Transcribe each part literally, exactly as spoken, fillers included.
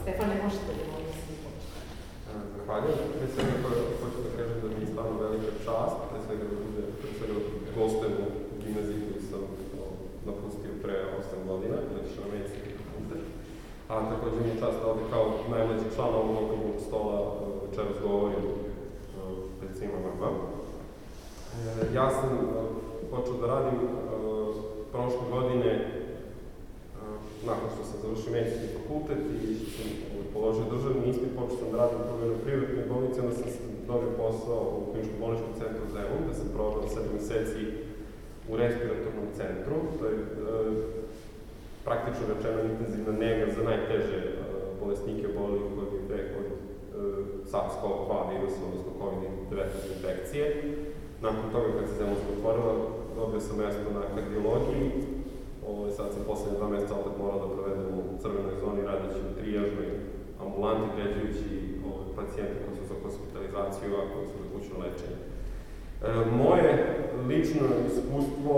Stefane, možete li molim se mi početi? Zahvaljujem. Pre svega hoću da kažem da mi je stvarno velika čast, pre svega da bude, pre svega da gostujem u gimnaziji koju sam napustio pre osam godina, znači što na medicinski fakultet. A također mi je čast da ovde kao najmlađi član ovog okruglog stola večeras govorim pred svima vama. Ja sam počeo da radim prošle godine, nakon što sam završio medicinski fakultet i što sam položio državni ispit, počeo sam da radim u jednoj privatnoj bolnici, onda sam dobio posao u kliničko-bolničkom centru Zemun, gde sam proveo sedam meseci u respiratornom centru. To je praktično rečeno intenzivna nega za najteže bolesnike obolelih od SARS-CoV dva virusa, odnosno kovid devetnaest infekcije. Nakon toga, kad se Zemunska otvorila, dobio sam mesto na kardiologiji. Sad sam poslednje dva meseca opet morao da provedem u crvenoj zoni, radeći u trijažnoj ambulanti, pređujući pacijente koji su za hospitalizaciju, a koji su za kućno lečenje. Moje lično iskustvo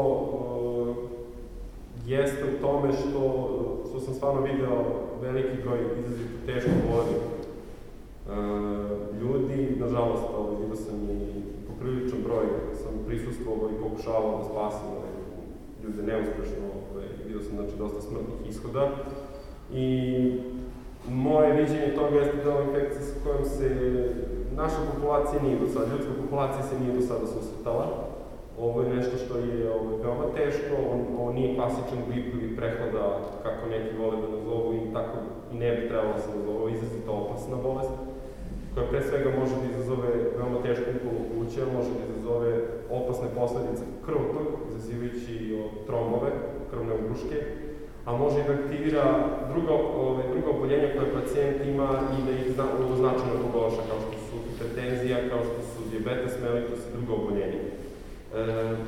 jeste u tome što, što sam stvarno video veliki broj izrazito teško bolnih ljudi. Nažalost, vidio sam i popriličan broj, sam prisustvovao i pokušavao da spasim ljude neuspešno, vidio sam znači dosta smrtnih ishoda. I moje viđenje toga jeste da ova infekcija sa kojom se naša populacija nije do sada, ljudska populacija se nije do sada susretala. Ovo je nešto što je veoma teško, ovo nije klasičan grip ili prehlada, kako neki vole da nazovu i tako i ne bi trebalo da se nazove, ovo je izrazito opasna bolest, koja pre svega može da izazove veoma teško upalnu pluća, može da izazove opasne posledice krvotok, izazivajući trombove, krvne ugruške, a može i da aktivira druga, ove, druga oboljenja koje pacijent ima i da ih zna, značajno pogorša, kao što su hipertenzija, kao što su dijabetes mellitus i druga oboljenja. E,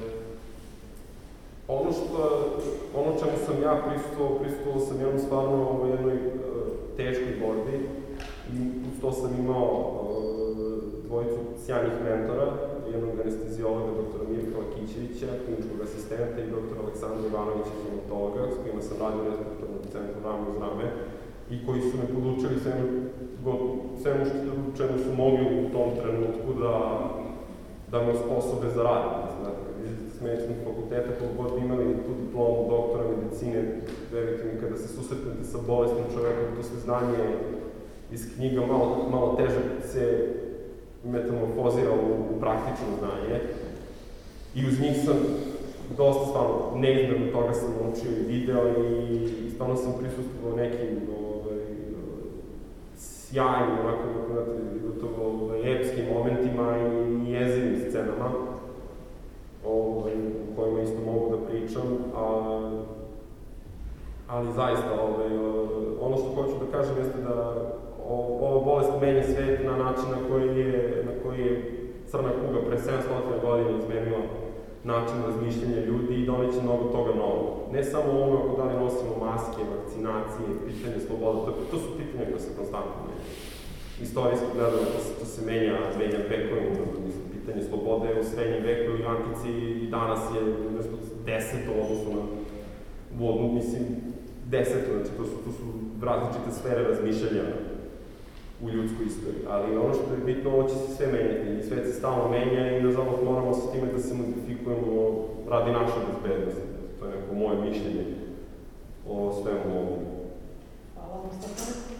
ono što, ono čemu sam ja prisustvovao, prisustvovao sam jednom stvarno u jednoj e, teškoj borbi i uz to sam imao e, dvojicu sjajnih mentora, jednog anestezijologa, doktora Mirka Lakićevića, kliničkog asistenta i doktora Aleksandra Ivanovića, hematologa, s kojima sam radio u respiratornom centru rame uz rame i koji su me podučili svemu, svemu čemu su mogli u tom trenutku da, da me osposobe za rad. Znate, kad izete s medicinskog fakulteta, koliko god imali tu diplomu doktora medicine, verujte mi, kada se susretnete sa bolesnim čovekom, to sve znanje iz knjiga malo, malo teže se metamorfozira u, u praktično znanje. I uz njih sam dosta stvarno neizmjerno toga sam naučio i video i stvarno sam prisustvovao nekim ovaj, sjajnim, onako, znate, gotovo ovaj, epskim momentima i jezivim scenama ovaj, o kojima isto mogu da pričam, a, ali zaista ovaj, ono što hoću da kažem jeste da ova bolest menja svet na način na koji je, na koji je crna kuga pre sedamsto godina izmenila način razmišljanja ljudi i doneće mnogo toga novog. Ne samo ono ako da li nosimo maske, vakcinacije, pitanje sloboda, to, to su pitanja koje se konstantno menja. Istorijski gledano, to se, to se menja, menja vekovima, mislim, pitanje slobode u srednjem veku i antici i danas je nešto deseto, odnosno na, mislim, deseto, znači to su, to su različite sfere razmišljanja u ljudskoj istoriji, ali ono što je bitno, ovo će se sve menjati i svet se stalno menja i nažalost moramo sa time da se modifikujemo radi naše bezbednosti. To je neko moje mišljenje o svemu ovom. Hvala vam, Stefane.